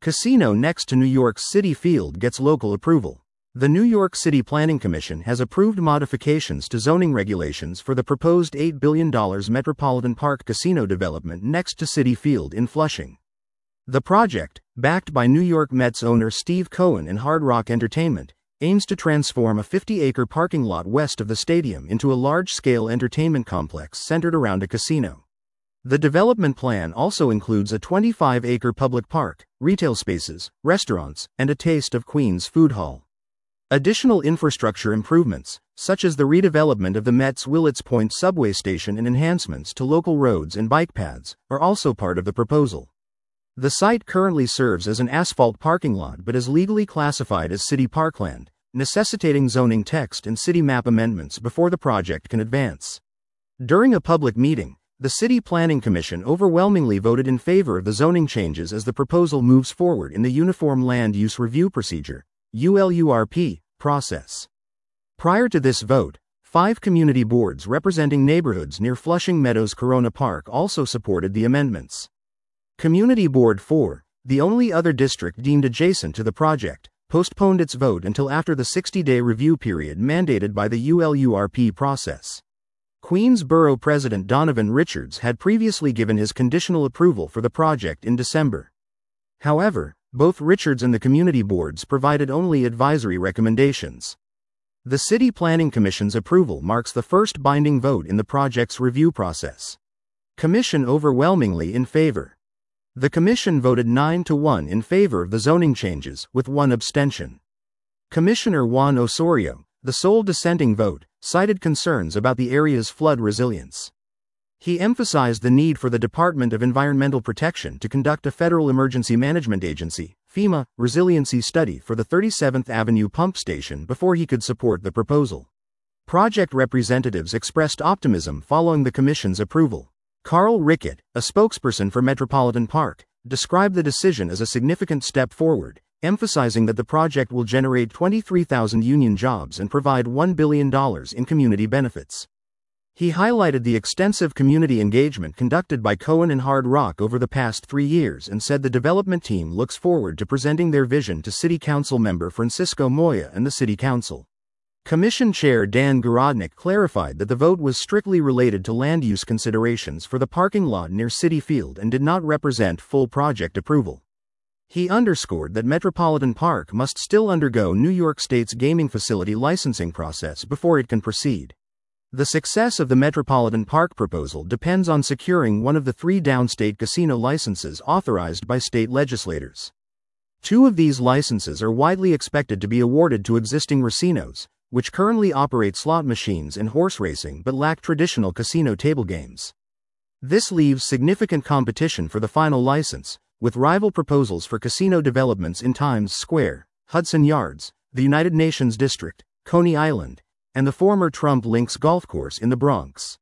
Casino next to New York's Citi Field gets local approval. The New York City Planning Commission has approved modifications to zoning regulations for the proposed $8 billion Metropolitan Park casino development next to Citi Field in Flushing. The project, backed by New York Mets owner Steve Cohen and Hard Rock Entertainment, aims to transform a 50-acre parking lot west of the stadium into a large-scale entertainment complex centered around a casino. The development plan also includes a 25-acre public park, retail spaces, restaurants, and a Taste of Queens food hall. Additional infrastructure improvements, such as the redevelopment of the Met's Willets Point subway station and enhancements to local roads and bike paths, are also part of the proposal. The site currently serves as an asphalt parking lot but is legally classified as city parkland, necessitating zoning text and city map amendments before the project can advance. During a public meeting, the City Planning Commission overwhelmingly voted in favor of the zoning changes as the proposal moves forward in the Uniform Land Use Review Procedure (ULURP) process. Prior to this vote, 5 community boards representing neighborhoods near Flushing Meadows Corona Park also supported the amendments. Community Board 4, the only other district deemed adjacent to the project, postponed its vote until after the 60-day review period mandated by the ULURP process. Queens Borough President Donovan Richards had previously given his conditional approval for the project in December. However, both Richards and the community boards provided only advisory recommendations. The City Planning Commission's approval marks the first binding vote in the project's review process. Commission overwhelmingly in favor. The Commission voted 9-1 in favor of the zoning changes, with 1 abstention. Commissioner Juan Osorio, the sole dissenting vote, cited concerns about the area's flood resilience. He emphasized the need for the Department of Environmental Protection to conduct a Federal Emergency Management Agency (FEMA) resiliency study for the 37th Avenue pump station before he could support the proposal. Project representatives expressed optimism following the Commission's approval. Carl Rickett, a spokesperson for Metropolitan Park, described the decision as a significant step forward, emphasizing that the project will generate 23,000 union jobs and provide $1 billion in community benefits. He highlighted the extensive community engagement conducted by Cohen and Hard Rock over the past 3 years and said the development team looks forward to presenting their vision to City Council member Francisco Moya and the City Council. Commission Chair Dan Garodnick clarified that the vote was strictly related to land use considerations for the parking lot near Citi Field and did not represent full project approval. He underscored that Metropolitan Park must still undergo New York State's gaming facility licensing process before it can proceed. The success of the Metropolitan Park proposal depends on securing one of the 3 downstate casino licenses authorized by state legislators. 2 of these licenses are widely expected to be awarded to existing racinos, which currently operate slot machines and horse racing but lack traditional casino table games. This leaves significant competition for the final license, with rival proposals for casino developments in Times Square, Hudson Yards, the United Nations District, Coney Island, and the former Trump Links Golf Course in the Bronx.